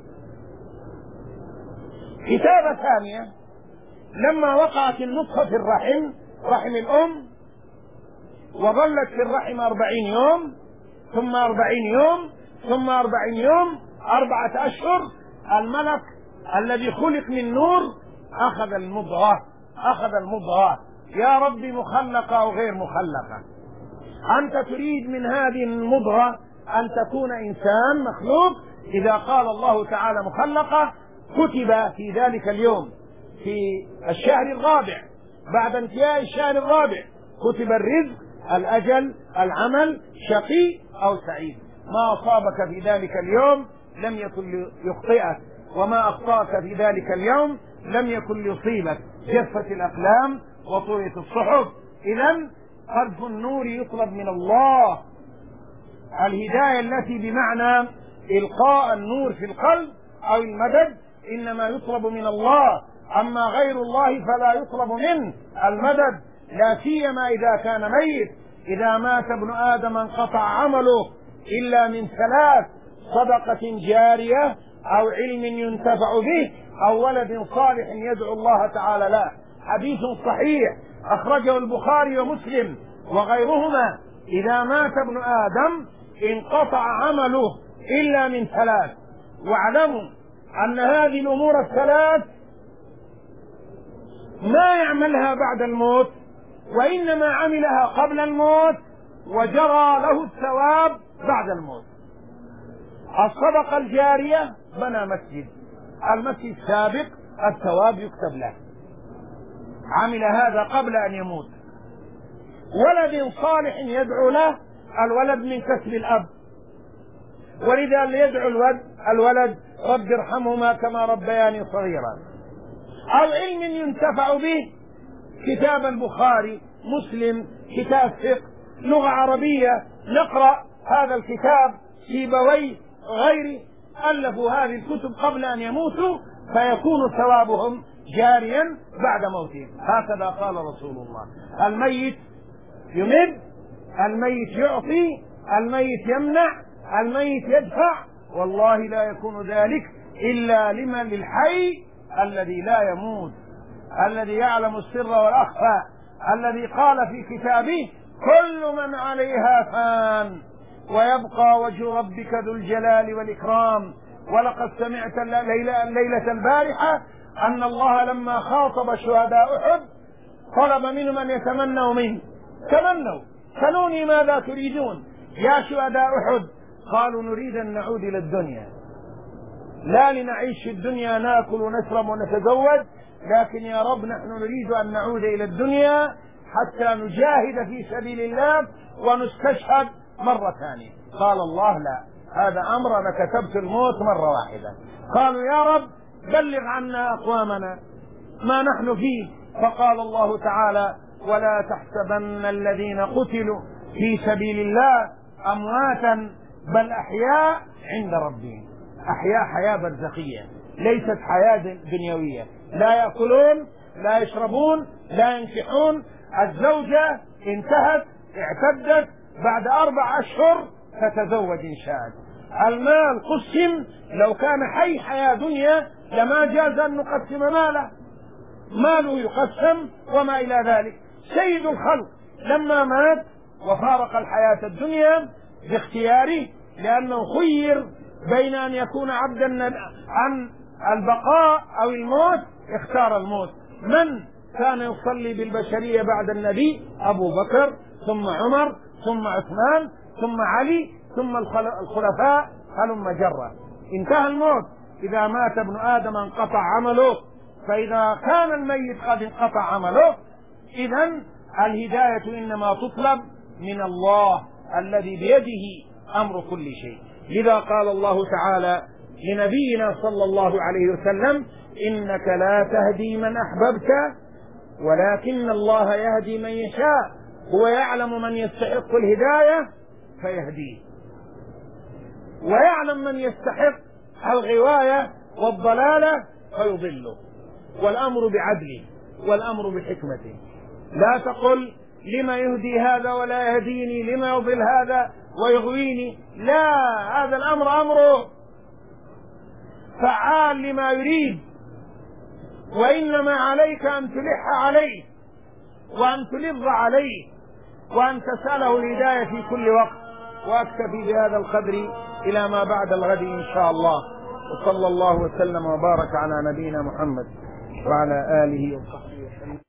كتابة ثانية: لما وقعت النطفة في الرحم، رحم الأم، وظلت في الرحم 40 يوم، ثم 40 يوم، ثم 40 يوم، 4 أشهر، الملك الذي خلق من نور أخذ المضغة. يا ربي مخلقة أو غير مخلقة، أنت تريد من هذه المضغة أن تكون إنسان مخلوق. إذا قال الله تعالى مخلقة كتب في ذلك اليوم في الشهر الرابع بعد انتهاء الشهر الرابع كتب الرزق، الأجل، العمل، شقي أو سعيد. ما أصابك في ذلك اليوم لم يكن ليخطئك، وما أخطأك في ذلك اليوم لم يكن ليصيبك. جفت الأقلام وطويت الصحف. إذن قذف النور يطلب من الله. الهداية التي بمعنى إلقاء النور في القلب أو المدد إنما يطلب من الله، أما غير الله فلا يطلب منه المدد، لا سيما إذا كان ميت. إذا مات ابن آدم انقطع عمله إلا من ثلاث: صدقة جارية، أو علم ينتفع به، أو ولد صالح يدعو الله تعالى له. حديث صحيح أخرجه البخاري ومسلم وغيرهما: إذا مات ابن آدم انقطع عمله إلا من ثلاث. واعلموا أن هذه الأمور الثلاث ما يعملها بعد الموت، وإنما عملها قبل الموت وجرى له الثواب بعد الموت. الصدقة الجارية: بنى مسجد، المسجد سابق، الثواب يكتب له، عمل هذا قبل أن يموت. ولد صالح يدعو له، الولد من كسب الأب، ولذا يدعو الولد: رب ارحمهما كما ربياني صغيرا. أو علم ينتفع به، كتاب البخاري، مسلم، كتاب فقه، لغة عربية، نقرأ هذا الكتاب. سيبويه غيره ألفوا هذه الكتب قبل أن يموتوا، فيكون ثوابهم جاريا بعد موتهم. هكذا قال رسول الله. الميت يمد، الميت يعطي، الميت يمنع، الميت يدفع، والله لا يكون ذلك إلا للحي الذي لا يموت، الذي يعلم السر والأخفى، الذي قال في كتابه: كل من عليها فان ويبقى وجه ربك ذو الجلال والإكرام. ولقد سمعت الليلة البارحة أن الله لما خاطب شهداء أحد طلب منهم أن يتمنوا منه: تمنوا، سلوني ماذا تريدون يا شهداء أحد؟ قالوا: نريد أن نعود إلى الدنيا، لا لنعيش في الدنيا ناكل ونشرب ونتزوج، لكن يا رب نحن نريد أن نعود إلى الدنيا حتى نجاهد في سبيل الله ونستشهد مرة ثانية. قال الله: لا، هذا أمر، أنا كتبت الموت مرة واحدة. قالوا: يا رب بلغ عنا أقوامنا ما نحن فيه. فقال الله تعالى: ولا تحسبن الذين قتلوا في سبيل الله أمواتا بل أحياء عند ربهم. أحياء، حياة برزخية، ليست حياة دنيوية. لا يأكلون، لا يشربون، لا ينكحون. الزوجة انتهت، اعتدت، بعد 4 أشهر فتزوج إن شاءت. المال قسم، لو كان حي حياة دنيا لما جاز أن نقسم ماله يقسم وما إلى ذلك. سيد الخلق لما مات وفارق الحياة الدنيا باختياره، لأنه خير بين أن يكون عبدا عن البقاء أو الموت، اختار الموت. من كان يصلي بالبشرية بعد النبي؟ أبو بكر، ثم عمر، ثم عثمان، ثم علي، ثم الخلفاء هلم جرة. انتهى الموت. إذا مات ابن آدم انقطع عمله، فإذا كان الميت قد انقطع عمله، إذن الهداية إنما تطلب من الله الذي بيده أمر كل شيء. لذا قال الله تعالى لنبينا صلى الله عليه وسلم: إنك لا تهدي من أحببت ولكن الله يهدي من يشاء، هو يعلم من يستحق الهداية فيهديه، ويعلم من يستحق الغواية والضلالة فيضله. والأمر بعدله والأمر بحكمته. لا تقل: لما يهدي هذا ولا يهديني، لما يضل هذا ويغويني. لا، هذا الأمر أمره فعال لما يريد، وإنما عليك أن تلح عليه وأن تلظ عليه وأن تسأله الهداية في كل وقت. وأكتفي بهذا القدر إلى ما بعد الغد إن شاء الله. وصلى الله وسلم وبارك على نبينا محمد وعلى آله وصحبه وسلم.